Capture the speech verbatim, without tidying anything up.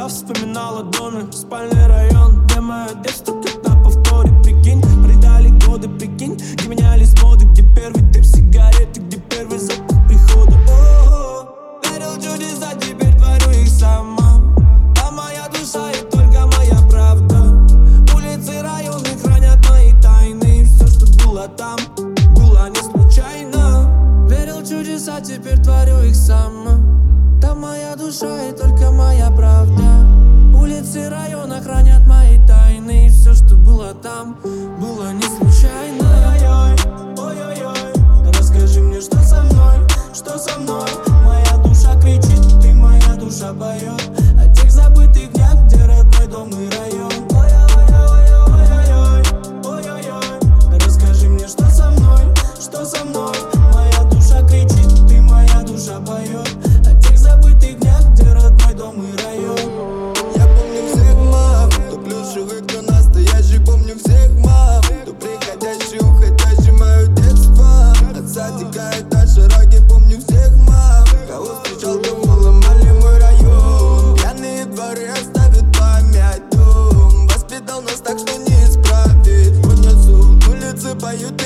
Я вспоминала доме, спальный район, где мое детство как на повторе. Прикинь, придали годы, прикинь, где менялись моды, где первый дым сигареты, где первый запах прихода. О-о-о. Верил в чудеса, теперь творю их сама. Там моя душа и только моя правда. Улицы, районы хранят мои тайны, и все, что было там, было не случайно. Верил в чудеса, теперь творю их сама. Там моя душа и только моя правда. Улицы района хранят мои тайны, и все, что было там, было не случайно. Ой-ой-ой, ой-ой-ой, расскажи мне, что со мной, что со мной. Моя душа кричит, ты моя душа поет о тех забытых днях, где родной дом и район. Ой-ой-ой, ой-ой-ой, расскажи мне, что со мной, что со мной. Моя душа кричит, ты моя душа поет о тех забытых днях, где родной дом и район. Я помню всех мам, кто плюшевый, кто настоящий. Помню всех мам, кто приходящий, уходящий. Мое детство от садика этаж широкий. Помню всех мам, кого встречал, кому ломали мой район. Пьяные дворы оставят память. Дом воспитал нас так, что не исправить. Унесут улицы, поют